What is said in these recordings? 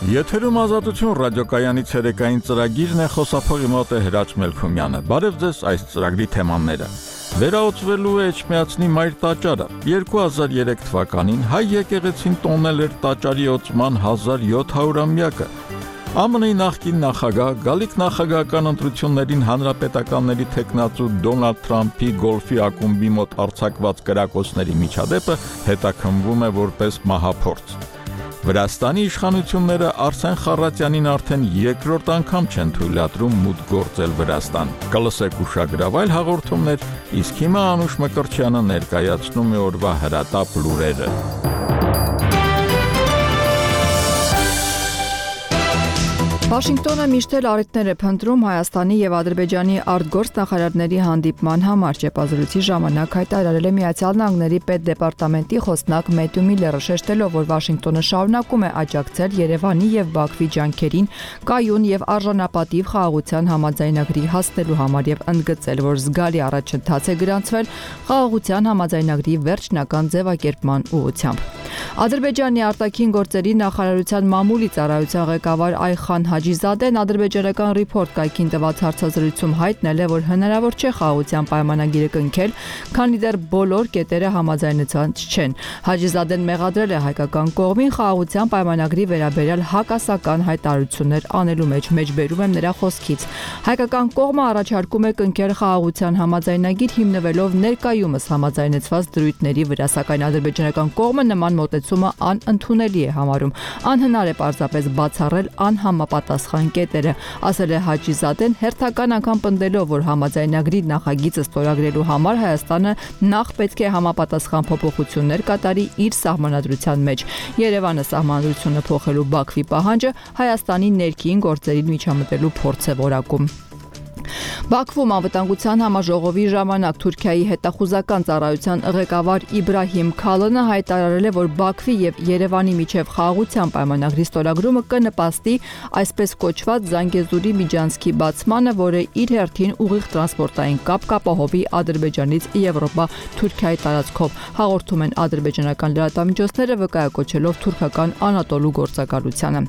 Եթերում Ազատություն ռադիոկայանից երեկային ծրագիրն է, խոսափողի մոտ է Հրաչ Մելքումյանը։ Բարև ձեզ, այս ծրագրի թեմաները։ Վերահսկվելու է Էջմիածնի մայր տաճարը։ 2003 թվականին հայ եկեղեցին տոնել էր տաճարի օծման 1700-ամյակը։ ԱՄՆ-ի նախկին նախագահ, գալիք նախագահական ընտրություններին հանրապետականների թեկնածու Դոնալդ Թրամփի գոլֆի ակումբի մոտ արձակված կրակոցների միջադեպը հետաքննվում է որպես մահափորձ։ Վրաստանի իշխանությունները Արսեն Խառատյանին արդեն երկրորդ անգամ չեն թույլատրում մուտք գործել Վրաստան։ Կլսեք ուշագրավ այլ հաղորդումներ, իսկ հիմա Անուշ Մկրտչյանը ներկայացնում է օրվա հրատապ լուրերը։ Վաշինգտոնը միշտ էլ առիթներ է փնտրում Հայաստանի եւ Ադրբեջանի արտգործ նախարարների հանդիպման համար։ Ճեպազրույցի ժամանակ հայտարարել է Միացյալ Նահանգների պետդեպարտամենտի խոսնակ Մեթյու Միլլերը, շեշտելով, որ Վաշինգտոնը շարունակում է աջակցել Երևանի եւ Բաքվի ջանքերին կայուն եւ արժանապատիվ խաղաղության համաձայնագրի հասնելու համար եւ ընդգծել, որ զգալի առաջընթաց է գրանցվել խաղաղության համաձայնագրի վերջնական ձևակերպման ուղղությամբ։ Ադրբեջանի արտաքին գործերի նախարարության մամուլի ծառայության ղեկավար Այխան Հաջիզադեն ադրբեջանական Report կայքին տված հարցազրույցում հայտնել է, որ հնարավոր չէ խաղաղության պայմանագիրը կնքել, քանի դեռ բոլոր կետերը համաձայնեցված չեն։ Հաջիզադեն մեղադրել է հայկական կողմին խաղաղության պայմանագրի վերաբերյալ հակասական հայտարարություններ անելու մեջ։ Մեջբերում եմ նրա խոսքից։ Հայկական կողմը առաջարկում է կնքել խաղաղության համաձայնագիր հիմնվելով ներկայումս համաձայնեցված դրույթների վրա, սակայն ադրբեջանական կողմը նման մոտեցումը անընդունելի է համարում։ Անհնար է պարզապես բացառել անհամապատասխան կետերը, ասել է Հաջիզադեն, հերթական անգամ պնդելով, որ համաձայնագրի նախագիծը ստորագրելու համար Հայաստանը նախ պետք է համապատասխան փոփոխություններ կատարի իր սահմանադրության մեջ։ Երևանը սահմանադրությունը փոխելու Բաքվի պահանջը Հայաստանի ներքին գործերին միջամտելու փորձ է որակում։ Բաքվում անվտանգության համաժողովի ժամանակ Թուրքիայի հետախուզական ծառայության ղեկավար Իբրահիմ Քալոնը հայտարարել է, որ Բաքվի եւ Երևանի միջև խաղաղության պայմանագրի ստորագրումը կնպաստի այսպես կոչված Զանգեզուրի միջանցքի բացմանը, որը իր հերթին ուղիղ տրանսպորտային կապ կապահովի Ադրբեջանից Եվրոպա Թուրքիայի տարածքով, հաղորդում են ադրբեջանական լրատվամիջոցները, վկայակոչելով թուրքական Անատոլու գործակալությանը։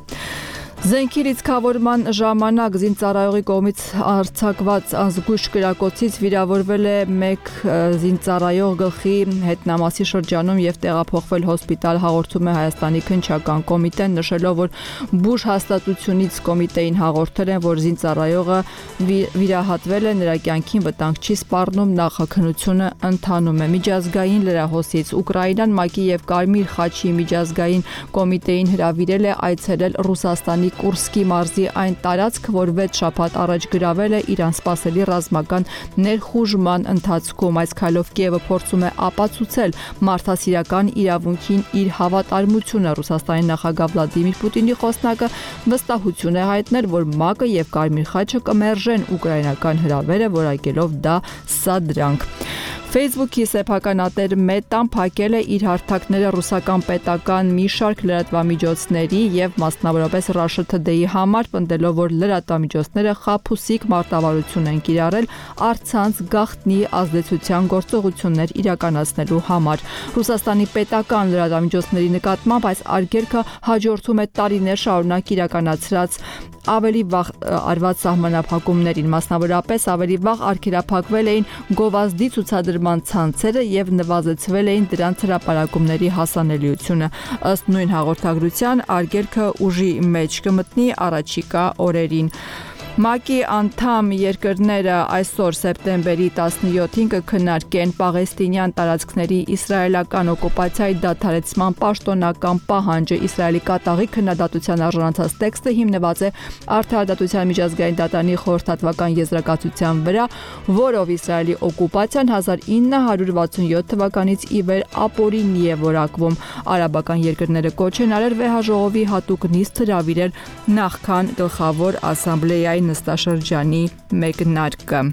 Զենքի լիցքավորման ժամանակ զինծառայողի կողմից արձակված ազգույշ կրակոցից վիրավորվել է մեկ զինծառայող, գլխի հետնամասի շրջանում եւ տեղափոխվել հոսպիտալ, հաղորդում է Հայաստանի քննչական կոմիտեն, նշելով, որ բուժ հաստատությունից կոմիտեին հաղորդել են, որ զինծառայողը վիրահատվել է, նրա կյանքին վտանգ չի սպառնում, նախաքննությունը ընթանում է։ Միջազգային լրահոսից Ուկրաինան ՄԱԿ-ի եւ Կարմիր խաչի միջազգային կոմիտեին հրավիրել է այցելել Ռուսաստանի Կուրսկի մարզի այն տարածք, որ 6 շաբաթ առաջ գրավել է Իրան սպասելի ռազմական ներխուժման ընթացքում։ Այս քայլով Կիևը փորձում է ապացուցել մարդասիրական իրավունքին իր հավատարմությունը։ Ռուսաստանի նախագահ Վլադիմիր Պուտինի խոսնակը վստահություն է հայտնել, որ ՄԱԿ-ը եւ Կարմիր խաչը կմերժեն ուկրաինական հրավերը, որակելով դա սադրանք։ Facebook-ի սեփականատեր Մետան փակել է իր հարթակները ռուսական պետական մի շարք լրատվամիջոցների եւ մասնավորապես Russia Today-ի համար, պնդելով, որ լրատվամիջոցները խաբուսիկ մարտավարություն են կիրառել առցանց գաղտնի ազդեցության գործողություններ իրականացնելու համար։ Ռուսաստանի պետական լրատվամիջոցների նկատմամբ այս արգելքը հաջորդում է տարիներ շարունակ իրականացրած ավելի վաղ արված սահմանափակումներին, մասնավորապես ավելի վաղ արգելափակվել էին գովազդի ցուցադրման ցանցերը եւ նվազեցվել էին դրանց հրապարակումների հասանելիությունը։ Ըստ նույն հաղորդագրության արգելքը ուժի մեջ կմտնի առաջիկա օրերին։ ՄԱԿ-ի անդամ երկրները այսօր սեպտեմբերի 17-ին կքննարկեն պաղեստինյան տարածքների իսրայելական օկուպացիայի դադարեցման պաշտոնական պահանջը։ Իսրայելի կատաղի քննադատության արժանացած տեքստը հիմնված է Արդարադատության միջազգային դատարանի խորհրդատվական եզրակացության վրա, որով Իսրայելի օկուպացիան 1967 թվականից ի վեր ապօրինի է որակվում։ Արաբական երկրները կոչ են արել վեհաժողովի հատուկ նիստ հրավիրել նախքան գլխավոր ասամբլեայի նստաշրջանի մեկնարկը։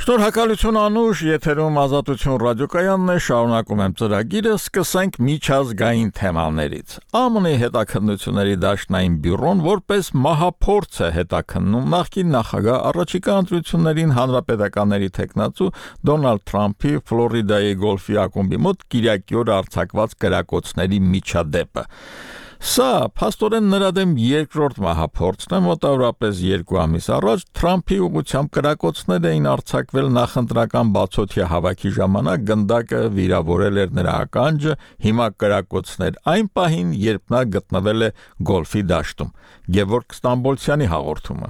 Շնորհակալություն Անուշ, եթերում Ազատություն ռադիոկայանն է, շարունակում եմ ծրագիրը, սկսենք միջազգային թեմաներից։ ԱՄՆ-ի հետաքննությունների դաշնային բյուրոն որպես մահափորձ է հետաքննում նախկին նախագահ առաջիկա ընտրություններին հանրապետականների թեկնածու Դոնալդ Թրամփի Ֆլորիդայի գոլֆի ակումբի մոտ կիրակի օր արձակված կրակոցների միջադեպը։ Սա փաստորեն նրա դեմ երկրորդ մահափորձն է, մոտավորապես 2 ամիս առաջ Թրամփի ուղղությամբ կրակոցներ էին արձակվել նախընտրական բացօթյա հավաքի ժամանակ, գնդակը վիրավորել էր նրա ականջը, հիմա կրակոցներ այն պահին, երբ նա գտնվել է գոլֆի դաշտում։ Գևորգ Ստամբոլցյանի հաղորդումը։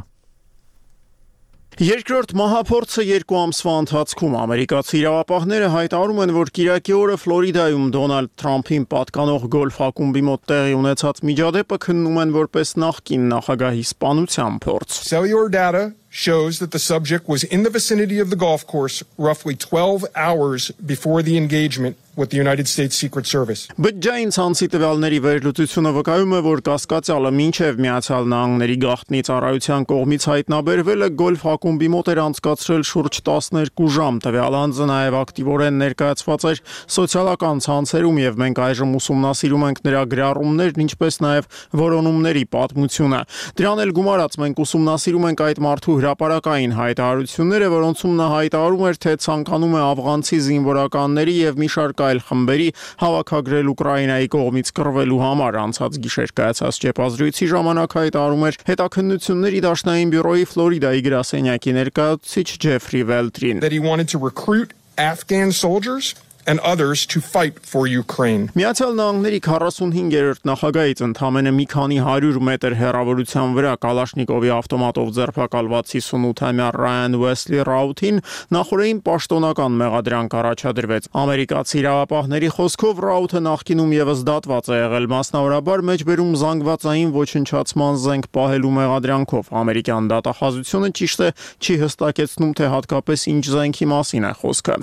Երկրորդ մահափորձը 2 ամսվա ընթացքում ամերիկացի իրավապահները հայտարարում են, որ կիրակի օրը Ֆլորիդայում Դոնալդ Թրամփին պատկանող գոլֆ ակումբի մոտ տեղի ունեցած միջադեպը քննում են որպես նախկին նախագահի սպանության փորձ։ Cellular data shows that the subject was in the vicinity of the golf course roughly 12 hours before the engagement with the United States Secret Service. Բջջային ցանցի տվյալների վերլուծությունը վկայում է, որ կասկածյալը մինչև Միացյալ Նահանգների գաղտնի ծառայության կողմից հայտնաբերվելը գոլֆ ակումբի մոտ էր անցկացրել շուրջ 12 ժամ։ Տվյալ անձը նաև ակտիվորեն ներկայացված էր սոցիալական ցանցերում եւ մենք այժմ ուսումնասիրում ենք նրա գրառումներն, ինչպես նաև որոնումների պատմությունը։ Դրան էլ գումարած մենք ուսումնասիրում ենք այդ մարդու հրապարակային հայտարարությունները, որոնցում նա հայտարարում էր, թե ցանկանում է աֆղանցի զինվորականների եւ մի շարք այլ խմբերի հավաքագրել Ուկրաինայի կողմից կռվելու համար։ Անցած գիշեր կայացած ճեպազրույցի ժամանակ հայտարարում էր հետաքննությունների դաշնային բյուրոյի Ֆլորիդայի գրասենյակի ներկայացուցիչ Ջեֆրի Վելտրին։ That he wanted to recruit Afghan soldiers and others to fight for Ukraine. Միացյալ Նահանգների 45-րդ նախագահից ընդամենը մի քանի 100 մետր հեռավորության վրա Կալաշնիկովի ավտոմատով ձերբակալված 58-ամյա Ռայան Ուեսլի Ռաութին նախորդին պաշտոնական մեղադրանք առաջադրվեց։ Ամերիկացի իրավապահների խոսքով Ռաութը նախկինում եւս դատված է եղել մասնավորաբար մեջբերում զանգվածային ոչնչացման զենք պահելու մեղադրանքով։ Ամերիկյան դատախազությունը ճիշտ է չի հստակեցնում, թե հատկապես ինչ զենքի մասին է խոսքը։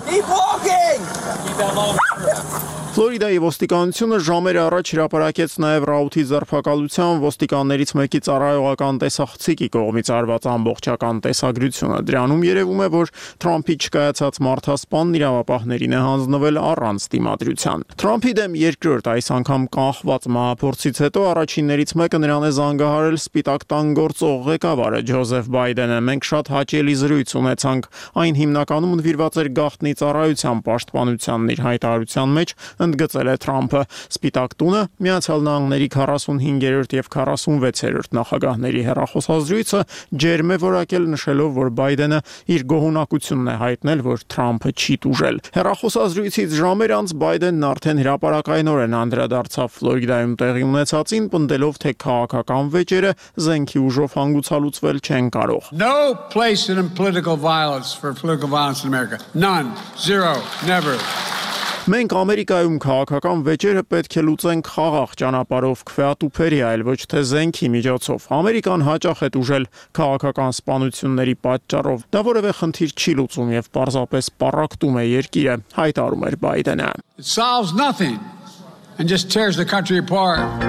Ֆլորիդայի ոստիկանությունը ժամեր առաջ հրապարակեց նաև Ռաութի ձերբակալության ոստիկաններից մեկի ծառայողական տեսախցիկի կողմից արված ամբողջական տեսագրությունը։ Դրանում երևում է, որ Թրամփի չկայացած մարդասպանն իրավապահներին է հանձնվել առանց դիմադրության։ Թրամփի դեմ երկրորդ այս անգամ կանխված մահափորձից հետո առաջիններից մեկը նրան է զանգահարել Սպիտակ տան գործող ղեկավարը Ջոզեֆ Բայդենը։ Մենք շատ հաճելի զրույց ունեցանք, այն հիմնականում նվիրված էր գաղտնի ծառայության պաշտպանությանն իր հայտարարության մեջ ընդգծել է Թրամփը։ Սպիտակ տունը Միացյալ Նահանգների 45-րդ եւ 46-րդ նախագահների հեռախոսազրույցը ջերմ է որակել, նշելով, որ Բայդենը իր գոհունակությունն է հայտնել, որ Թրամփը չի տուժել։ Հեռախոսազրույցից ժամեր անց Բայդենն արդեն հրապարակայնորեն անդրադարձավ Ֆլորիդայում տեղի ունեցածին, պնդելով, թե քաղաքական վեճերը զենքի ուժով հանգուցալուծվել չեն կարող։ No place in political violence for political violence in America. None. Zero. Never. Մենք Ամերիկայում քաղաքական վեճերը պետք է լուծենք խաղաղ ճանապարհով, քվեատուփերի, այլ ոչ թե զենքի միջոցով։ Ամերիկան հաճախ է տուժել քաղաքական սպանությունների պատճառով։ Դա որևէ խնդիր չի լուծում եւ պարզապես պառակտում է երկիրը, հայտարարում էր Բայդենը։ It solves nothing and just tears the country apart.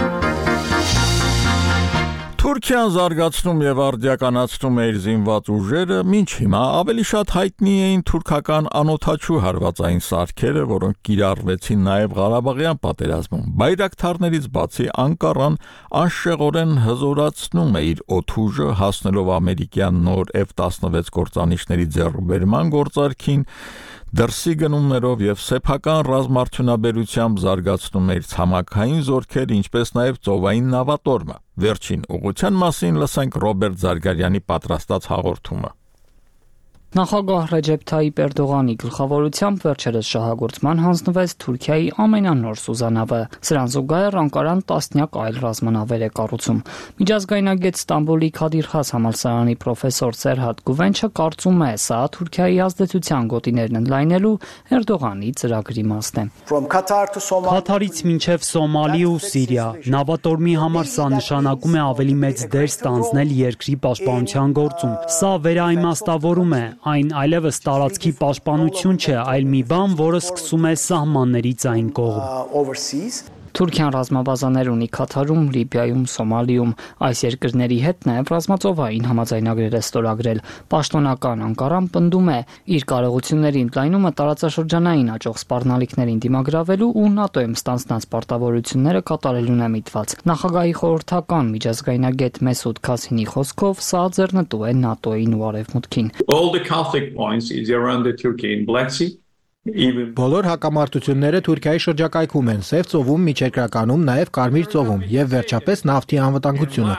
Թուրքիան զարգացնում եւ արդիականացնում է իր զինված ուժերը, մինչ հիմա ավելի շատ հայտնի էին թուրքական անօթաչու հարվածային սարքերը, որոնք կիրառվեցին նաեւ Ղարաբաղյան պատերազմում։ Բայրակթարներից բացի Անկարան անշեղորեն հզորացնում է իր օդուժը, հասնելով ամերիկյան նոր F-16 կործանիչների ձեռքբերման գործարքին, դրսի գնումներով եւ սեփական ռազմարդյունաբերությամբ զարգացնում է իր ցամաքային զորքերը, ինչպես նաեւ ծովային նավատորմը։ Վերջին ուղղության մասին լսենք Ռոբերտ Զարգարյանի պատրաստած հաղորդումը։ Նախագահ Ռեջեփ Թայիպ Էրդողանի գլխավորությամբ վերջերս շահագործման հանձնվեց Թուրքիայի ամենանոր սուզանավը։ Սրան զուգահեռ Անկարան տասնյակ այլ ռազմանավեր է կառուցում։ Միջազգայնագետ Ստամբուլի Քադիր Խաս համալսարանի պրոֆեսոր Սերհատ Գուվենչը կարծում է, սա Թուրքիայի ազդեցության գոտիներն ընդլայնելու Էրդողանի ծրագրի մասն է։ Քաթարից մինչև Սոմալի ու Սիրիա, նավատորմի համար սա նշանակում է ավելի մեծ դեր ստանձնել երկրի պաշտպանության գործում։ Սա վերաիմաստավորում է, այն այլևս տարածքի պաշտպանություն չէ, այլ մի բան, որը սկսում է սահմաններից այն կողմ։ Թուրքիան ռազմաբազաներ ունի Քաթարում, Լիբիայում, Սոմալիում, այս երկրների հետ նաև ռազմածովային համաձայնագրեր է ստորագրել։ Պաշտոնական Անկարան պնդում է, իր կարողությունների ընդլայնումը տարածաշրջանային աճող սպառնալիքներին դիմագրավելու ու ՆԱՏՕ-ում ստանձնած պարտավորությունները կատարելուն է միտված։ Նախագահի խորհրդական միջազգայնագետ Մեսուդ Քասինի խոսքով սա ձեռնտու է ՆԱՏՕ-ին ու Արևմուտքին։ All the conflict points is around the Turkey in Black Sea. Բոլոր հակամարտությունները Թուրքիայի շրջակայքում են, Սև ծովում, Միջերկրականում, նաև Կարմիր ծովում եւ վերջապես նավթի անվտանգությունը։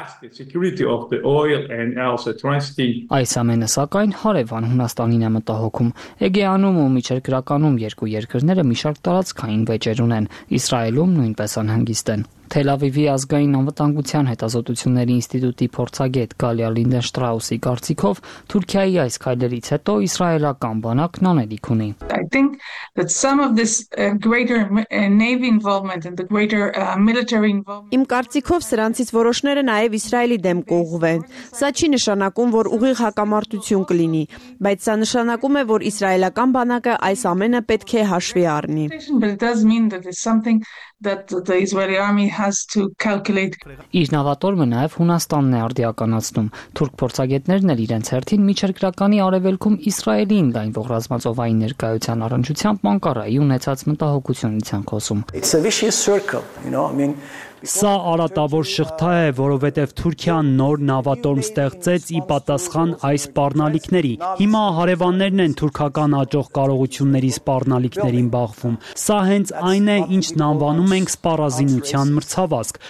Այս ամենը սակայն հարևան Հունաստանին է մտահոգում։ Էգեանում ու Միջերկրականում երկու երկրները մի շարք տարածքային վեճեր ունեն, Իսրայելում նույնպես անհանգիստ են։ Թել Ավիվի ազգային անվտանգության հետազոտությունների ինստիտուտի փորձագետ Գալիա Լինդենշտրաուսի կարծիքով Թուրքիայի այս քայլերից հետո իսրայելական բանակն անելիք ունի։ I think that some of this greater navy involvement and the greater military involvement Իմ կարծիքով սրանցից որոշները նաև Իսրայելի դեմ կուղղվեն։ Սա չի նշանակում, որ ուղիղ հակամարտություն կլինի, բայց սա նշանակում է, որ իսրայելական բանակը այս ամենը պետք է հաշվի առնի։ but it does mean that it's something that the Israeli army has to calculate. Իր նավատորմը նաև Հունաստանն է արդիականացնում։ Թուրք փորձագետներն էլ իրենց հերթին Միջերկրականի արևելքում Իսրայելին լայնվող ռազմածովային ներկայության առնչությամբ Անկարայի ունեցած մտահոգությունից են խոսում։ It's a vicious circle, Սա արատավոր շղթա է, որովհետև Թուրքիան նոր նավատորմ ստեղծեց ի պատասխան այս սպառնալիքների։ Հիմա հարևաններն են թուրքական աճող կարողությունների սպառնալիքներին բախվում։ Սա հենց այն է, ինչն անվանում ենք սպառազինության մրցավազք։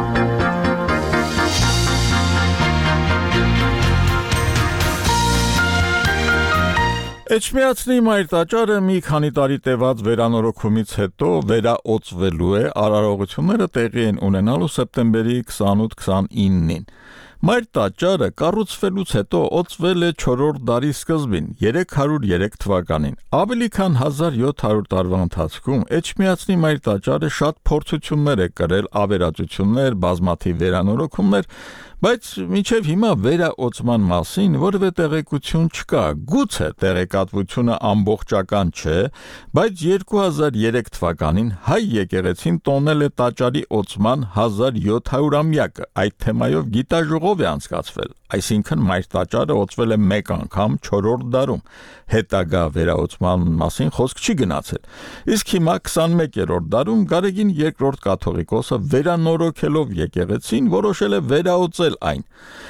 Էջմիածնի մայր տաճարը մի քանի տարի տևած վերանորոգումից հետո վերաօծվելու է, արարողությունները տեղի են ունենալու սեպտեմբերի 28-29-ին։ Մայր տաճարը կառուցվելուց հետո օծվել է 4-րդ դարի սկզբին, 303 թվականին։ Ավելի քան 1700 տարվա ընթացքում Էջմիածնի մայր տաճարը շատ փորձություններ է կրել, ավերածություններ, բազմաթիվ վերանորոգումներ, բայց մինչև հիմա վերաօծման մասին որևէ տեղեկություն չկա։ Գուցե տեղեկատվությունը ամբողջական չէ, բայց 2003 թվականին հայ եկեղեցին տոնել է տաճարի օծման 1700-ամյակը։ Այդ թեմայով գիտաժողով է անցկացվել, այսինքն մայր տաճարը օծվել է մեկ անգամ 4-րդ դարում։ Հետագա վերաօծման մասին խոսք չի գնացել։ Իսկ հիմա 21-րդ դարում Գարեգին II կաթողիկոսը վերանորոգելով եկեղեցին որոշել է վերաօծել այն։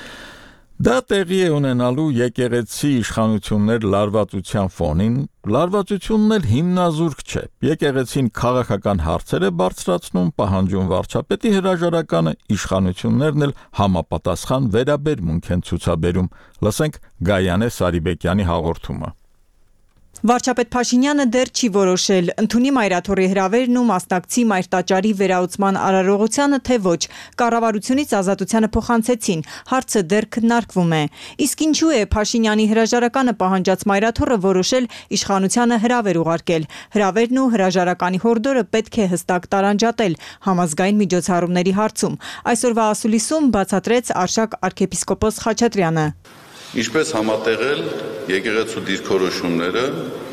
Դա տեղի է ունենալու եկեղեցի իշխանություններ լարվածության ֆոնին, լարվածությունն էլ հիմնազուրկ չէ։ Եկեղեցին քաղաքական հարցեր է բարձրացնում, պահանջում վարչապետի հրաժարականը, իշխանություններն էլ համապատասխան վերաբերմունք են ցուցաբերում։ Լսենք Գայանե Սարիբեկյանի հաղորդումը։ Վարչապետ Փաշինյանը դեռ չի որոշել, ընդունի մայրաթորի հրավերն ու մասնակցի մայր տաճարի վերաօծման արարողությանը, թե ոչ, կառավարությունից ազատությանը փոխանցեցին, հարցը դեռ քննարկվում է։ Իսկ ինչու է Փաշինյանի հրաժարականը պահանջած մայրաթորը որոշել իշխանությանը հրավեր ուղարկել։ Հրավերն ու հրաժարականի հորդորը պետք է հստակ տարանջատել համազգային միջոցառումների հարցում։ Այսօրվա ասուլիսում բացատրեց Արշակ arczepiskopos Խաչատրյանը։ Ինչպես համատեղել եկեղեցու դիրքորոշումները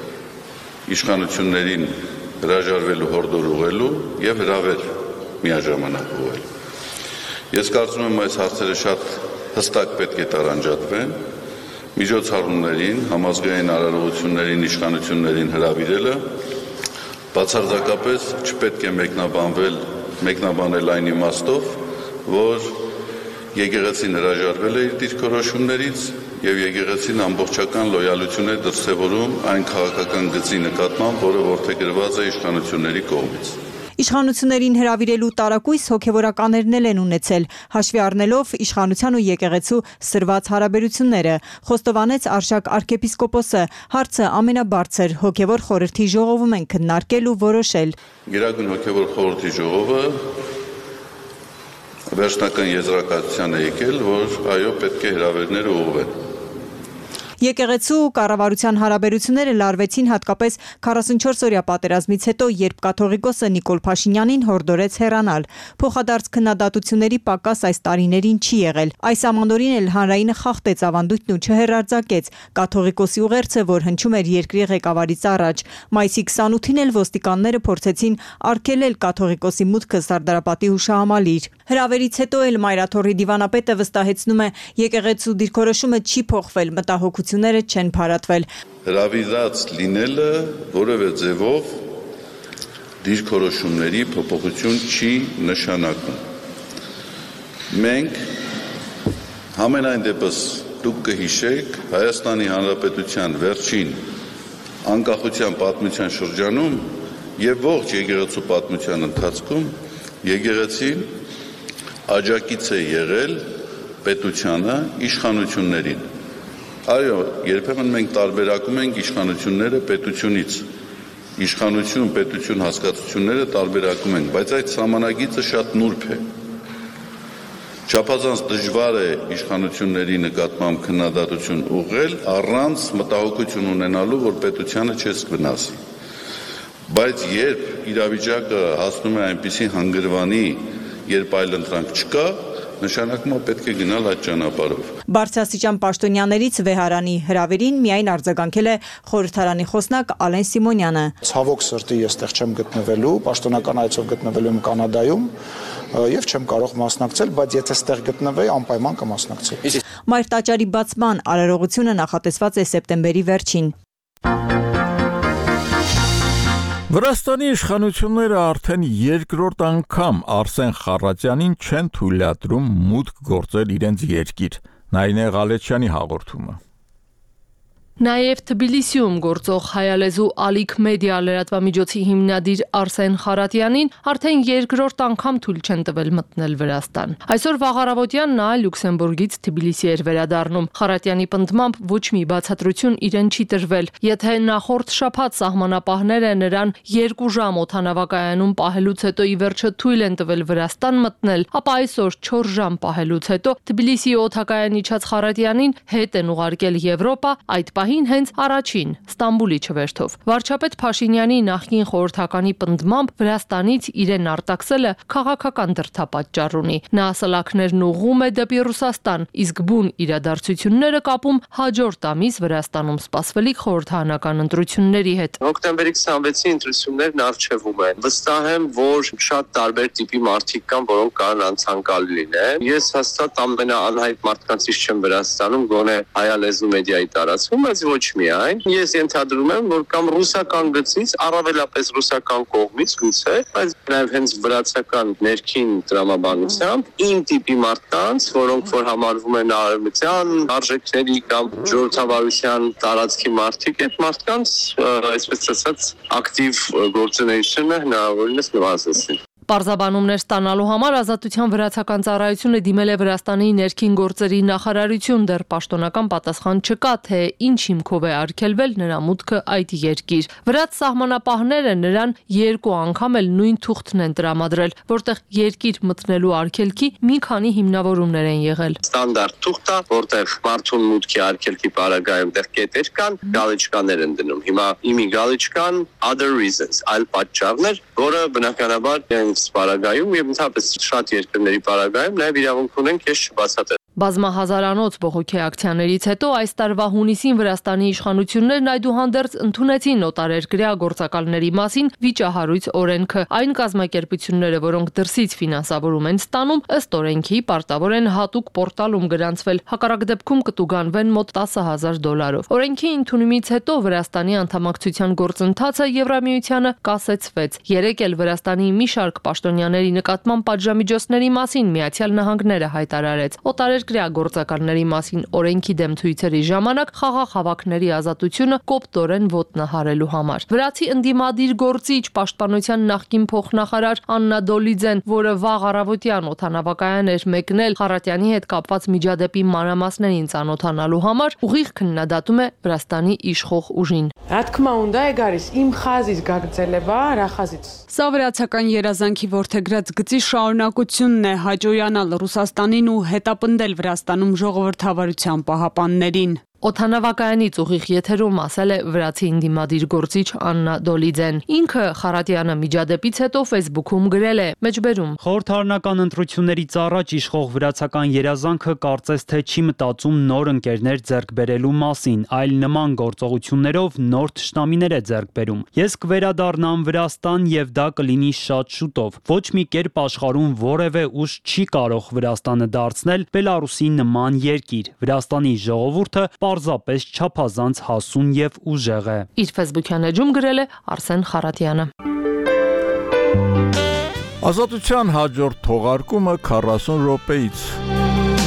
իշխանություններին հրաժարվելու հորդոր ուղղելու եւ հրավեր միաժամանակ ուղղել։ Ես կարծում եմ այս հարցերը շատ հստակ պետք է տարանջատվեն, միջոցառումներին, համազգային արարողություններին, իշխանություններին հրավիրելը բացարձակապես չպետք է մեկնաբանել այն իմաստով, որ եկեղեցին հրաժարվել է իր դիրքորոշումներից եւ եկեղեցին ամբողջական լոյալություն է դրսեւորում այն քաղաքական գծի նկատմամբ, որը որդեգրված է իշխանությունների կողմից։ Իշխանություններին հրավիրելու տարակույս հոգևորականներն են ունեցել, հաշվի առնելով իշխանության ու եկեղեցու սրված հարաբերությունները, խոստովանեց Արշակ arczepiskopos-ը, հարցը ամենաբարձր հոգևոր խորհրդի ժողովում են քննարկել ու որոշել։ Գերագույն հոգևոր խորհրդի ժողովը վերջնական եզրակացության է եկել, որ այո, պետք է հրավերները ուղղվեն։ Եկեղեցու ու կառավարության հարաբերությունները լարվեցին հատկապես 44-օրյա պատերազմից հետո, երբ կաթողիկոսը Նիկոլ Փաշինյանին հորդորեց հեռանալ։ Փոխադարձ քննադատությունների պակաս այս տարիներին չի եղել։ Այս ամանորին էլ հանրայինը խախտեց ավանդույթն ու չհերարձակեց կաթողիկոսի ուղերձը, որ հնչում էր երկրի ղեկավարից առաջ։ Մայիսի 28-ին էլ ոստիկանները փորձեցին արգելել կաթողիկոսի մուտքը Սարդարապատի հուշահամալիր։ Հրավերից հետո էլ Մայրաթոռի դիվանապետը վստահեցնում է, եկեղեցու դիրքորոշումը չի փոխվել, մտահոգությունները չեն փարատվել։ Հրավիրած լինելը որևէ ձևով դիրքորոշումների փոփոխություն չի նշանակում։ Մենք համենայն դեպս դուք կհիշեք Հայաստանի Հանրապետության վերջին անկախության պատմության շրջանում եւ ողջ եկեղեցու պատմության ընթացքում եկեղեցին աջակից է եղել պետությանը, իշխանություններին։ Այո, երբեմն մենք տարբերակում ենք իշխանությունները պետությունից։ Իշխանություն, պետություն հասկացությունները տարբերակում ենք, բայց այդ սահմանագիծը շատ նուրբ է։ Չափազանց դժվար է իշխանությունների նկատմամբ քննադատություն ուղղել առանց մտահոգություն ունենալու, որ պետությանը չես վնասի։ Բայց երբ իրավիճակը հասնում է այնպիսի հանգրվանի, երբ այլընտրանք չկա, նշանակում է պետք է գնալ այդ ճանապարհով։ Բարձրաստիճան պաշտոնյաներից վեհարանի հրավերին միայն արձագանքել է խորհրդարանի խոսնակ Ալեն Սիմոնյանը։ Ցավոք սրտի ես տեղ չեմ գտնվելու, պաշտոնական այցով գտնվելու եմ Կանադայում եւ չեմ կարող մասնակցել, բայց եթե ստեղ գտնվեի, անպայման կմասնակցեի։ Մայրտաճարի բացման արարողությունը նախատեսված է սեպտեմբերի վերջին։ Վրաստանի իշխանությունները արդեն երկրորդ անգամ Արսեն Խառատյանին չեն թույլատրում մուտք գործել իրենց երկիր։ Նայինե Ղալեչյանի հաղորդումը։ Նաև Թբիլիսիում գործող հայալեզու Ալիք մեդիա լրատվամիջոցի հիմնադիր Արսեն Խառատյանին արդեն երկրորդ անգամ թույլ չեն տվել մտնել Վրաստան։ Այսօր վաղարավոտյան նա Լյուքսեմբուրգից Թբիլիսի էր վերադառնում։ Խառատյանի պնդմամբ ոչ մի բացատրություն իրեն չի տրվել։ Եթե նախորդ շաբաթ սահմանապահները նրան 2 ժամ օդանավակայանում պահելուց հետո ի վերջո թույլ են տվել Վրաստան մտնել, ապա այսօր 4 ժամ պահելուց հետո Թբիլիսի օդակայան իջած Խառատյանին հետ են ուղարկել Եվրոպա, այդ հենց առաջին Ստամբուլի չվերթով։ Վարչապետ Փաշինյանի նախկին խորհրդականի պնդմամբ Վրաստանից իրեն արտաքսելը քաղաքական դրդապատճառ ունի։ Նա սլաքներն ուղղում է դեպի Ռուսաստան, իսկ բուն իրադարձությունները կապում հաջորդ ամիս Վրաստանում սպասվելիք խորհրդարանական ընտրությունների հետ։ Հոկտեմբերի 26-ի ընտրություններն առջևում են։ Վստահ եմ, որ շատ տարբեր տիպի մարդիկ կան, որոնք կարող անցանկալի լինեն։ Ես հաստատ ամենաանհայտ մարդկանցից չեմ Վրաստանում, գոնե հայալեզու մեդիայի տարածքում, ոչ միայն ես ենթադրում եմ, որ կամ ռուսական գծից, առավելապես ռուսական կողմից գուցե, բայց նաև հենց վրացական ներքին տրամաբանությամբ իմ տիպի մարդկանց, որոնք որ համարվում են արևմտյան արժեքների կամ ժողովրդավարության տարածքի մարդիկ, այդ մարդկանց, այսպես ասած, ակտիվ գործունեությունը հնարավորինս նվազեցին։ Պարզաբանումներ ստանալու համար Ազատության վրացական ծառայությունը դիմել է Վրաստանի ներքին գործերի նախարարություն, դեռ պաշտոնական պատասխան չկա, թե ինչ հիմքով է արգելվել նրա մուտքը այդ երկիր։ Վրաց սահմանապահները նրան 2 անգամ էլ նույն թուղթն են տրամադրել, որտեղ երկիր մտնելու արգելքի մի քանի հիմնավորումներ են եղել։ Ստանդարտ թուղթ է, որտեղ մարդուն մուտքի արգելքի պարագայում դեռ կետեր կան, գալիճկաներ են դնում։ Հիմա իմի գալիճկան other reasons, այլ պատճառներ, որը բնականաբար պարագայում եւ ընդհանրապես շատ երկրների պարագայում նաև իրավունք ունեն քեզ չբացատրել։ Բազմահազարանոց բողոքի ակցիաներից հետո այս տարվա հունիսին Վրաստանի իշխանություններն այդուհանդերձ ընդունեցին օտարերկրյա գործակալների մասին վիճահարույց օրենքը։ Այն կազմակերպությունները, որոնք դրսից ֆինանսավորում են ստանում, ըստ օրենքի պարտավոր են հատուկ պորտալում գրանցվել, հակառակ դեպքում կտուգանվեն մոտ $10,000։ Օրենքի ընդունումից հետո Վրաստանի անդամակցության գործընթացը Եվրամիությանը կասեցվեց։ Երեկ էլ Վրաստանի մի շարք պաշտոնյաների նկատմամբ պատժամիջոցների մասին Միացյալ Նահանգները հայտարարեց։ Օտարերկրյա գործակալների մասին օրենքի դեմ ցույցերի ժամանակ խաղաղ հավաքների ազատությունը կոպտորեն ոտնահարելու համար։ Վրացի ընդդիմադիր գործիչ պաշտպանության նախկին փոխնախարար Աննա Դոլիձեն, որը վաղ առավոտյան օդանավակայան էր մեկնել Խառատյանի հետ կապված միջադեպի մանրամասներին ծանոթանալու համար, ուղիղ քննադատում է Վրաստանի իշխող ուժին։ Რა თქმა უნდა, ეგ არის იმ խազის გაგრძელება, რა խազից։ Սա վրացական երազանքի որդեգրած գծի շարունակությունն է հաջողանալ Ռուսաստանին ու հետապնդել Վրաստանում ժողովրդավարության պահապաններին։ Օթանավակայանից ուղիղ եթերում ասել է վրացի ընդդիմադիր գործիչ Աննա Դոլիձեն։ Ինքը Խարատյանը միջադեպից հետո Facebook-ում գրել է. մեջբերում Խորհրդարանական ընտրություններից առաջ իշխող վրացական երազանքը կարծես թե չի մտածում նոր ընկերներ ձեռք բերելու մասին, այլ նման գործողություններով նոր թշնամիներ է ձեռք բերում։ Ես կվերադառնամ Վրաստան եւ դա կլինի շատ շուտով։ Ոչ մի կերպ աշխարհում որևէ ուժ չի կարող Վրաստանը դարձնել Բելարուսի նման երկիր։ Վրաստանի ժողովուրդը պարզապես չափազանց հասուն եւ ուժեղ է։ Իր Facebook-յան էջում գրել է Արսեն Խարատյանը։ Ազատության հաջորդ թողարկումը 40 րոպեից։